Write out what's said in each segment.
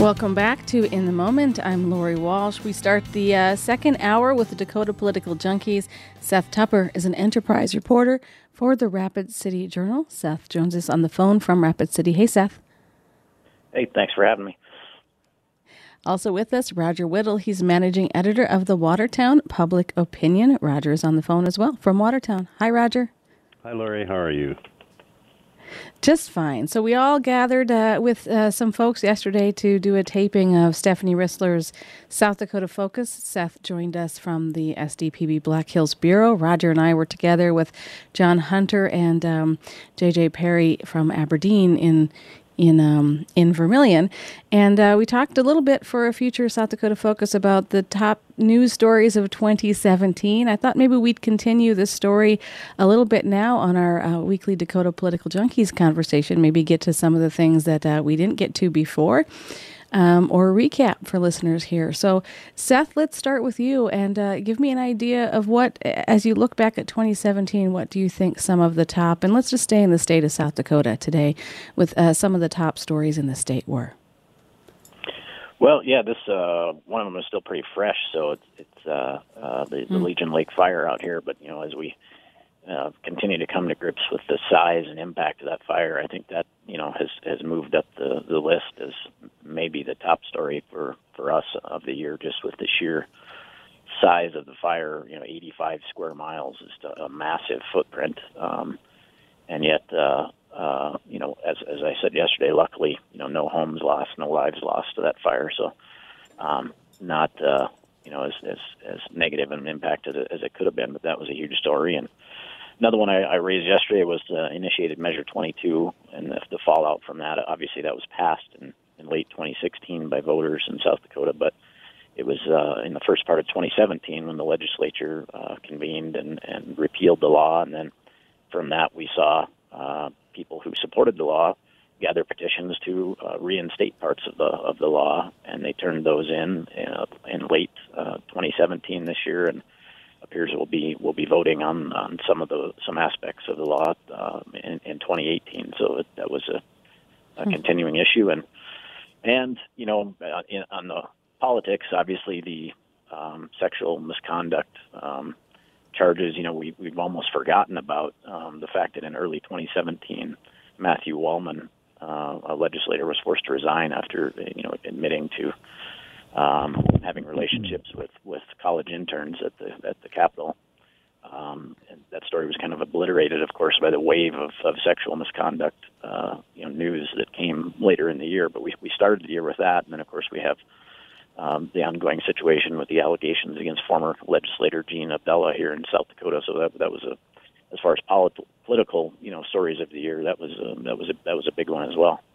Welcome back to In the Moment. I'm Lori Walsh. We start the second hour with the Dakota Political Junkies. Seth Tupper is an enterprise reporter for the Rapid City Journal. Seth joins us on the phone from Rapid City. Hey, Seth. Hey, thanks for having me. Also with us, Roger Whittle. He's managing editor of the Watertown Public Opinion. Roger is on the phone as well from Watertown. Hi, Roger. Hi, Lori. How are you? Just fine. So we all gathered with some folks yesterday to do a taping of Stephanie Rissler's South Dakota Focus. Seth joined us from the SDPB Black Hills Bureau. Roger and I were together with John Hunter and J.J. Perry from Aberdeen in Vermilion. And we talked a little bit for a future South Dakota Focus about the top news stories of 2017. I thought maybe we'd continue this story a little bit now on our weekly Dakota Political Junkies conversation, maybe get to some of the things that we didn't get to before. Or a recap for listeners here. So, Seth, let's start with you and give me an idea of what, as you look back at 2017, what do you think some of the top, and let's just stay in the state of South Dakota today, with some of the top stories in the state were? Well, yeah, this one of them is still pretty fresh, so it's the Legion Lake fire out here. But as we continue to come to grips with the size and impact of that fire, I think that has moved up the list as maybe the top story for us of the year, just with the sheer size of the fire. 85 square miles is a massive footprint, and yet as I said yesterday, luckily no homes lost, no lives lost to that fire. So not as negative an impact as it could have been, but that was a huge story. And another one I raised yesterday was initiated Measure 22, and the fallout from that. Obviously, that was passed in late 2016 by voters in South Dakota, but it was in the first part of 2017 when the legislature convened and repealed the law. And then from that, we saw people who supported the law gather petitions to reinstate parts of the law, and they turned those in late 2017 this year, and appears we'll be voting on some aspects of the law in 2018. So that was a continuing issue, and on the politics, obviously the sexual misconduct charges. We've almost forgotten about the fact that in early 2017, Matthew Wallman, a legislator, was forced to resign after admitting to having relationships with college interns at the Capitol. And that story was kind of obliterated, of course, by the wave of sexual misconduct news that came later in the year. But we started the year with that, and then of course we have the ongoing situation with the allegations against former legislator Gene Abdullah here in South Dakota. So that was as far as political stories of the year, that was a big one as well.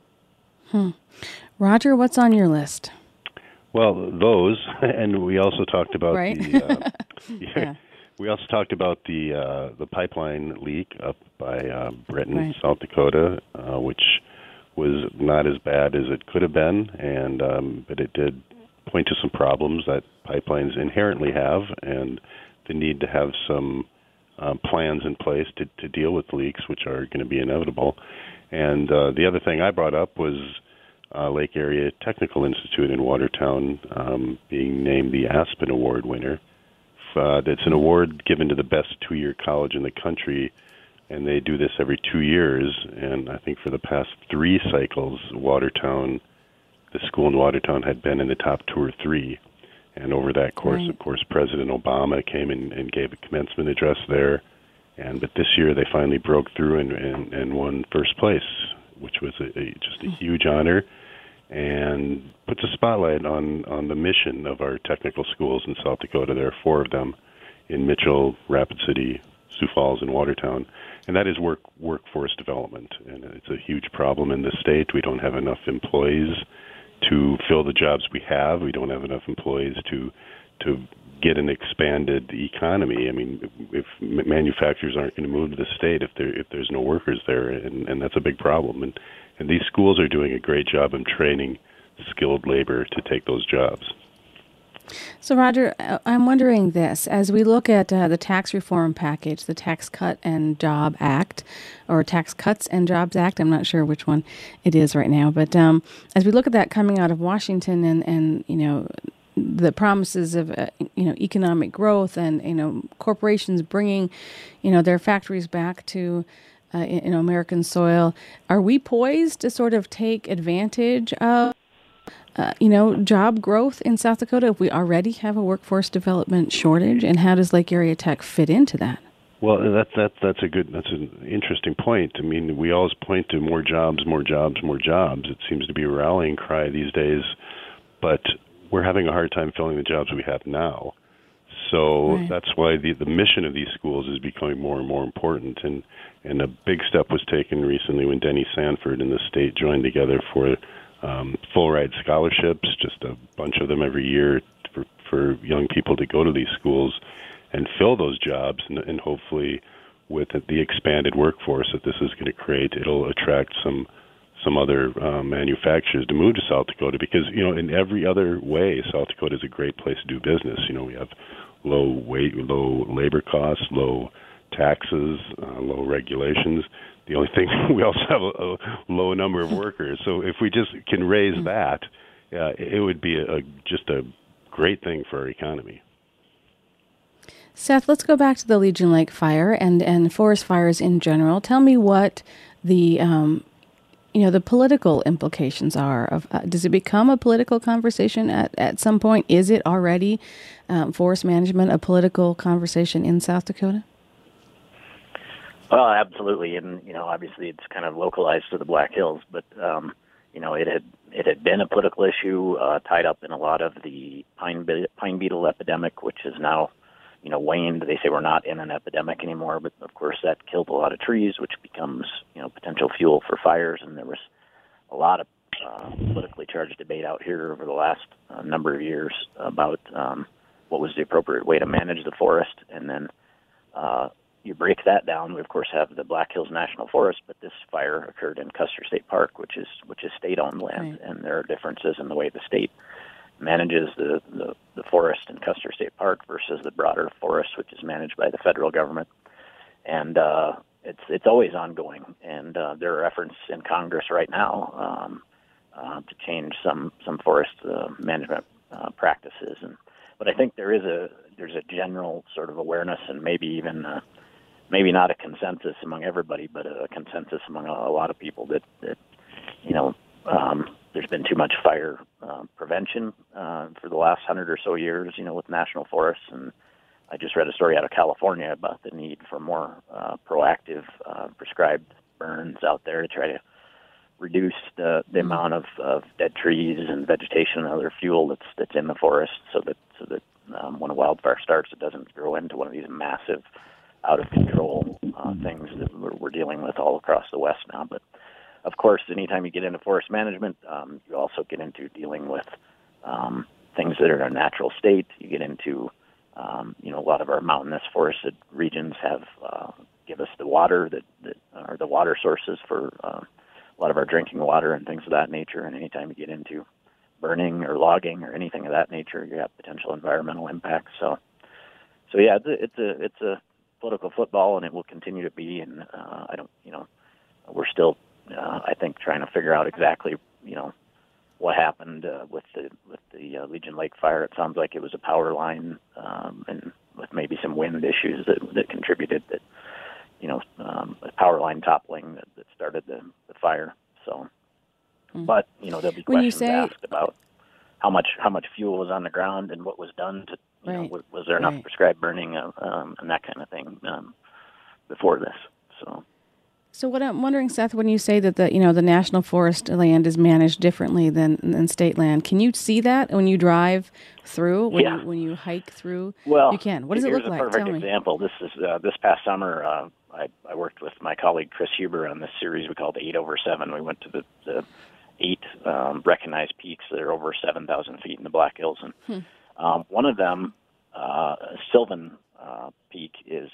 Roger, what's on your list? Well, those, and we also talked about right? We also talked about the pipeline leak up by Britain, right. South Dakota, which was not as bad as it could have been, but it did point to some problems that pipelines inherently have, and the need to have some plans in place to deal with leaks, which are going to be inevitable. And the other thing I brought up was Lake Area Technical Institute in Watertown being named the Aspen Award winner. That's an award given to the best two-year college in the country, and they do this every 2 years. And I think for the past 3 cycles, the school in Watertown had been in the top 2 or 3. And over that course, right. Of course, President Obama came and gave a commencement address there. But this year they finally broke through and won first place, which was just a huge honor, and puts a spotlight on the mission of our technical schools in South Dakota. There are 4 of them in Mitchell, Rapid City, Sioux Falls, and Watertown. And that is workforce development. And it's a huge problem in the state. We don't have enough employees to fill the jobs we have. We don't have enough employees to get an expanded economy. I mean, if manufacturers aren't going to move to the state if there's no workers there, and that's a big problem. And these schools are doing a great job in training skilled labor to take those jobs. So, Roger, I'm wondering this. As we look at the tax reform package, the Tax Cut and Job Act, or Tax Cuts and Jobs Act, I'm not sure which one it is right now, but as we look at that coming out of Washington and the promises of, economic growth and, corporations bringing, their factories back to, American soil, are we poised to sort of take advantage of job growth in South Dakota if we already have a workforce development shortage? And how does Lake Area Tech fit into that? Well, that's an interesting point. I mean, we always point to more jobs, more jobs, more jobs. It seems to be a rallying cry these days, but we're having a hard time filling the jobs we have now. So Right. that's why the mission of these schools is becoming more and more important. And a big step was taken recently when Denny Sanford and the state joined together for full ride scholarships, just a bunch of them every year for young people to go to these schools and fill those jobs. And hopefully with the expanded workforce that this is going to create, it'll attract some other manufacturers to move to South Dakota because, in every other way, South Dakota is a great place to do business. We have low labor costs, low taxes, low regulations. The only thing, we also have a low number of workers. So if we just can raise that, it would be just a great thing for our economy. Seth, let's go back to the Legion Lake fire and forest fires in general. Tell me what the the political implications are of. Does it become a political conversation at some point? Is it already forest management a political conversation in South Dakota? Well, absolutely, and obviously it's kind of localized to the Black Hills, but it had been a political issue tied up in a lot of the pine beetle epidemic, which is now waned. They say we're not in an epidemic anymore, but of course that killed a lot of trees, which becomes potential fuel for fires. And there was a lot of politically charged debate out here over the last number of years about what was the appropriate way to manage the forest, and then. You break that down. We of course have the Black Hills National Forest, but this fire occurred in Custer State Park, which is state-owned land, right. And there are differences in the way the state manages the forest in Custer State Park versus the broader forest, which is managed by the federal government. And it's always ongoing. And there are efforts in Congress right now to change some forest management practices. But I think there's a general sort of awareness and maybe even maybe not a consensus among everybody, but a consensus among a lot of people that there's been too much fire prevention for the last 100 or so years, with national forests. And I just read a story out of California about the need for more proactive prescribed burns out there to try to reduce the amount of dead trees and vegetation and other fuel that's in the forest, so that when a wildfire starts, it doesn't grow into one of these massive, out of control things that we're dealing with all across the West now. But of course, anytime you get into forest management, you also get into dealing with things that are in a natural state. You get into a lot of our mountainous forested regions give us the water that are the water sources for a lot of our drinking water and things of that nature. And anytime you get into burning or logging or anything of that nature, you have potential environmental impacts. So yeah, it's a political football, and it will continue to be. And we're still, I think, trying to figure out exactly, what happened with the Legion Lake fire. It sounds like it was a power line, and with maybe some wind issues that contributed. That a power line toppling that started the fire. So. But there'll be questions asked about how much fuel was on the ground and what was done to was there enough prescribed burning and that kind of thing before this. So what I'm wondering, Seth, when you say that the national forest land is managed differently than state land, can you see that when you drive through when you hike through? Well, you can. What does it look like? Here's a perfect example. This is this past summer. I worked with my colleague Chris Huber on this series we called 8/7. We went to the 8 recognized peaks that are over 7,000 feet in the Black Hills, and one of them, Sylvan Peak, is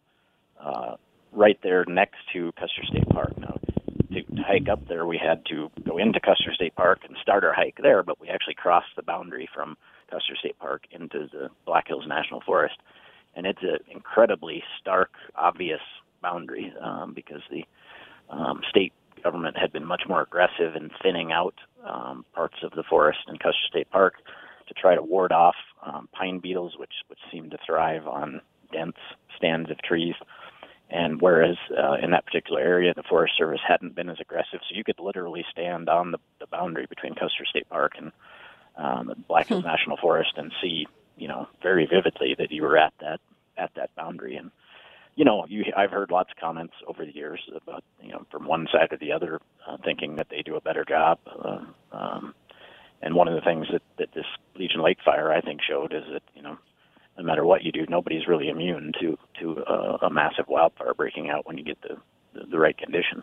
right there next to Custer State Park. Now, to hike up there, we had to go into Custer State Park and start our hike there, but we actually crossed the boundary from Custer State Park into the Black Hills National Forest. And it's an incredibly stark, obvious boundary because the state government had been much more aggressive in thinning out parts of the forest in Custer State Park to try to ward off pine beetles, which seem to thrive on dense stands of trees. And whereas in that particular area, the Forest Service hadn't been as aggressive, so you could literally stand on the boundary between Custer State Park and the Black Hills National Forest and see, very vividly that you were at that boundary. And I've heard lots of comments over the years about, from one side or the other, thinking that they do a better job. And one of the things that this Legion Lake fire, I think, showed is that, no matter what you do, nobody's really immune to a massive wildfire breaking out when you get the right conditions.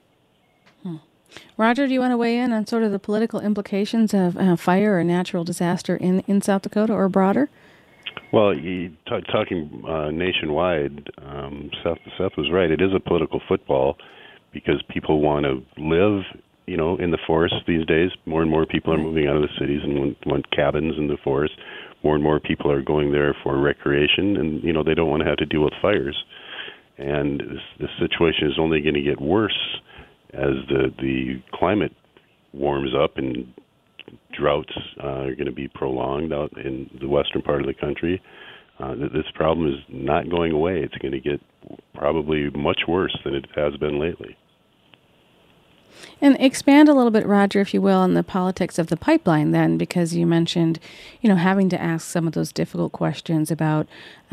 Roger, do you want to weigh in on sort of the political implications of fire or natural disaster in South Dakota or broader? Well, talking nationwide, Seth was right. It is a political football because people want to live, in the forest these days. More and more people are moving out of the cities and want cabins in the forest. More and more people are going there for recreation, and they don't want to have to deal with fires. And this situation is only going to get worse as the climate warms up and droughts are going to be prolonged out in the western part of the country. This problem is not going away. It's going to get probably much worse than it has been lately. And expand a little bit, Roger, if you will, on the politics of the pipeline then, because you mentioned, having to ask some of those difficult questions about,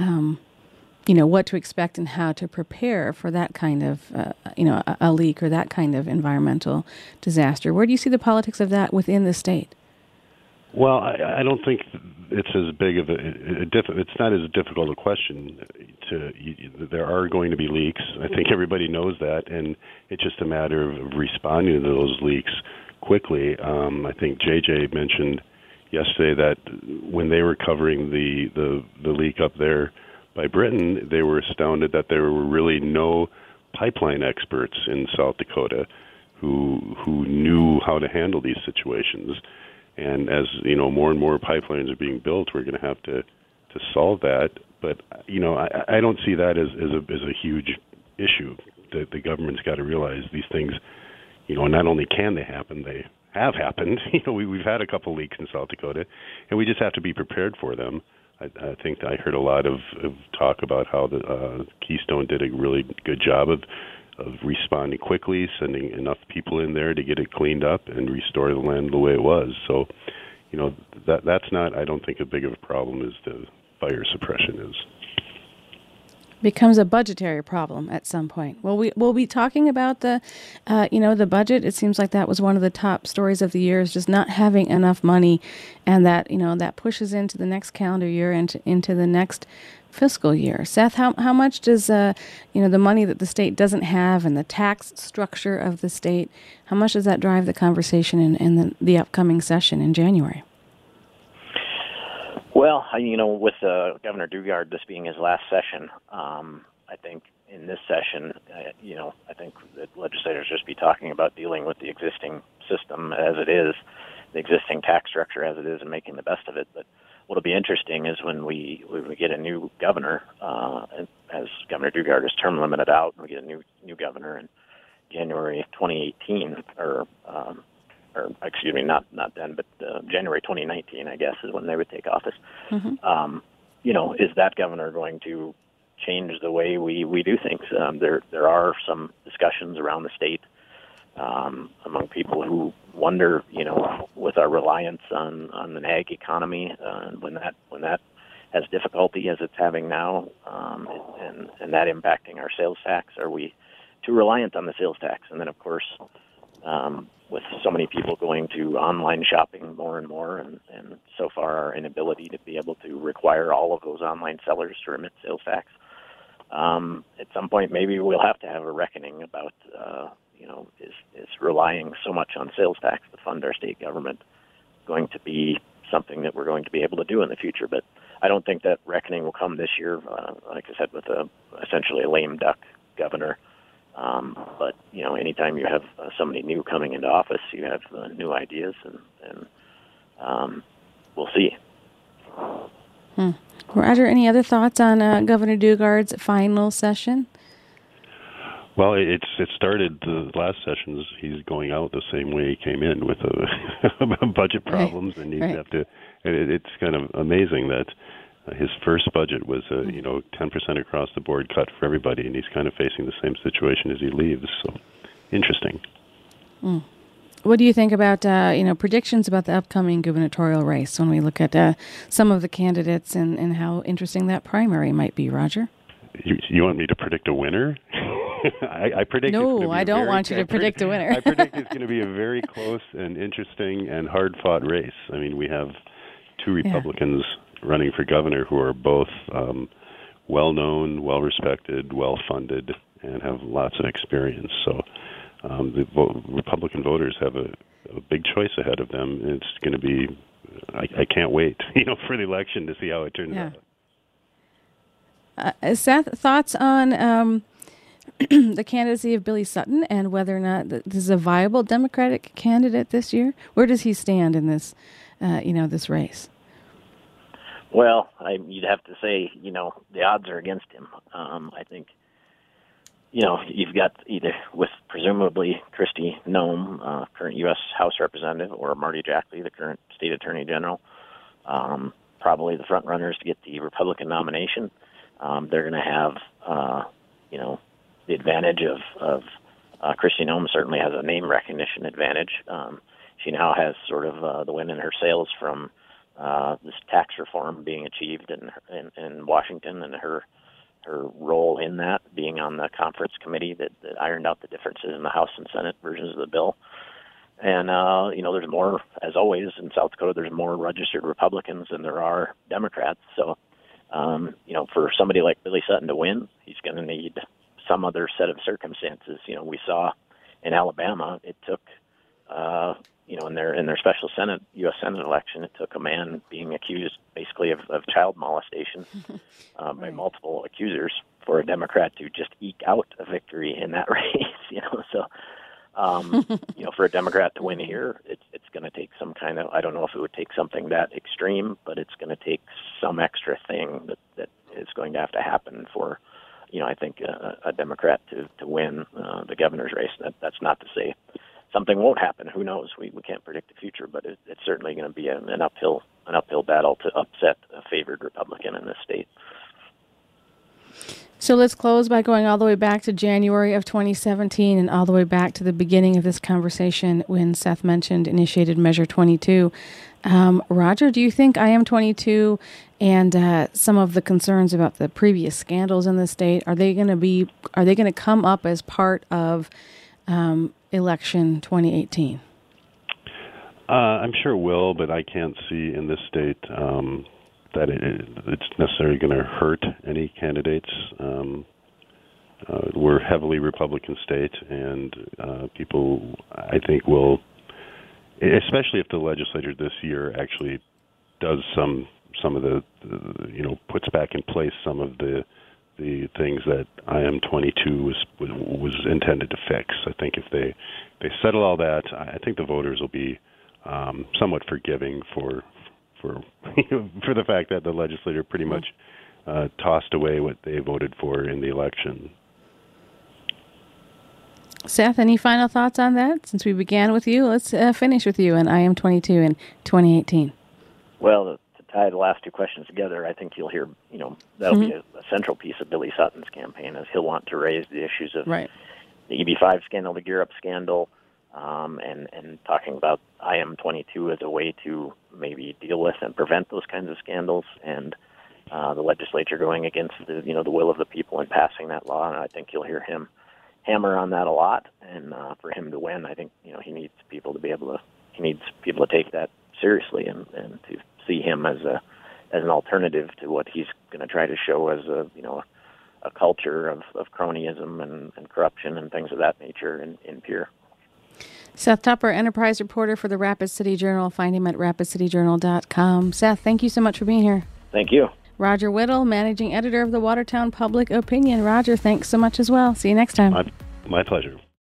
what to expect and how to prepare for that kind of, a leak or that kind of environmental disaster. Where do you see the politics of that within the state? Well, I don't think it's as big of it's not as difficult a question. There are going to be leaks. I think everybody knows that, and it's just a matter of responding to those leaks quickly. I think JJ mentioned yesterday that when they were covering the leak up there by Britain, they were astounded that there were really no pipeline experts in South Dakota who knew how to handle these situations. And as more and more pipelines are being built, we're going to have to solve that. But I don't see that as a huge issue. The government's got to realize these things. Not only can they happen, they have happened. We've had a couple leaks in South Dakota, and we just have to be prepared for them. I think I heard a lot of talk about how the Keystone did a really good job of responding quickly, sending enough people in there to get it cleaned up and restore the land the way it was. So, that's not, I don't think, as big of a problem as the fire suppression is. Becomes a budgetary problem at some point. We'll be talking about the budget. It seems like that was one of the top stories of the year, is just not having enough money, and that that pushes into the next calendar year and into the next fiscal year. Seth, how much does the money that the state doesn't have and the tax structure of the state, how much does that drive the conversation in the upcoming session in January? Well, with Governor Dugard, this being his last session, I think in this session, I think that legislators just be talking about dealing with the existing system as it is, the existing tax structure as it is, and making the best of it. But what'll be interesting is when we get a new governor, as Governor Dugard is term limited out, and we get a new governor in January 2018, or excuse me, not then, but January 2019, I guess, is when they would take office. Mm-hmm. Is that governor going to change the way we do things? There are some discussions around the state among people who wonder, with our reliance on the ag economy, when that has difficulty as it's having now, and that impacting our sales tax, are we too reliant on the sales tax? And then, of course, with so many people going to online shopping more and more, and so far our inability to be able to require all of those online sellers to remit sales tax, at some point maybe we'll have to have a reckoning about, is relying so much on sales tax to fund our state government going to be something that we're going to be able to do in the future. But I don't think that reckoning will come this year, like I said, with essentially a lame duck governor. But anytime you have somebody new coming into office, you have new ideas, and we'll see. Roger, any other thoughts on Governor Dugard's final session? Well, it started the last sessions. He's going out the same way he came in with budget problems, and he's have to. It's kind of amazing that his first budget was 10% across the board cut for everybody, and he's kind of facing the same situation as he leaves. So, interesting. What do you think about predictions about the upcoming gubernatorial race when we look at some of the candidates and how interesting that primary might be, Roger? You want me to predict a winner? I predict. No, I don't want you to predict a winner. I predict it's going to be a very close and interesting and hard-fought race. I mean, we have two Republicans running for governor who are both well-known, well-respected, well-funded, and have lots of experience. So the Republican voters have a big choice ahead of them. It's going to be. I can't wait, for the election to see how it turns out. Seth, thoughts on the candidacy of Billy Sutton and whether or not this is a viable Democratic candidate this year? Where does he stand in this, this race? Well, you'd have to say, the odds are against him. I think, you've got either with presumably Kristi Noem, current U.S. House Representative, or Marty Jackley, the current State Attorney General, probably the front runners to get the Republican nomination. They're going to have, the advantage of Kristi Noem certainly has a name recognition advantage. She now has sort of the wind in her sails from this tax reform being achieved in Washington, and her role in that being on the conference committee that ironed out the differences in the House and Senate versions of the bill. And, there's more, as always, in South Dakota, there's more registered Republicans than there are Democrats. So, for somebody like Billy Sutton to win, he's going to need some other set of circumstances. We saw in Alabama, it took, in their special Senate, U.S. Senate election, it took a man being accused basically of child molestation by multiple accusers for a Democrat to just eke out a victory in that race. So, for a Democrat to win here, it's going to take some kind of, I don't know if it would take something that extreme, but it's going to take some extra thing that is going to have to happen for, I think a Democrat to win the governor's race. That's not to say something won't happen. Who knows? We can't predict the future, but it's certainly going to be an uphill battle to upset a favored Republican in this state. So let's close by going all the way back to January of 2017 and all the way back to the beginning of this conversation when Seth mentioned initiated Measure 22. Roger, do you think IM-22 and some of the concerns about the previous scandals in the state, are they going to come up as part of election 2018? I'm sure it will, but I can't see in this state that it's necessarily going to hurt any candidates. We're a heavily Republican state, and people, I think, will, especially if the legislature this year actually does some of the puts back in place some of the things that IM-22 was intended to fix. I think if they settle all that, I think the voters will be somewhat forgiving for the fact that the legislature pretty much tossed away what they voted for in the election. Seth, any final thoughts on that? Since we began with you, let's finish with you on IM-22 in 2018. Well, to tie the last two questions together, I think you'll hear, that'll be a central piece of Billy Sutton's campaign, as he'll want to raise the issues of the EB-5 scandal, the Gear Up scandal, and talking about IM-22 as a way to maybe deal with and prevent those kinds of scandals, and the legislature going against the will of the people and passing that law. And I think you'll hear him hammer on that a lot. And for him to win, I think he needs people to take that seriously and to see him as an alternative to what he's going to try to show as a culture of cronyism and corruption and things of that nature in Pierre. Seth Tupper, enterprise reporter for the Rapid City Journal. Find him at rapidcityjournal.com. Seth, thank you so much for being here. Thank you. Roger Whittle, managing editor of the Watertown Public Opinion. Roger, thanks so much as well. See you next time. My pleasure.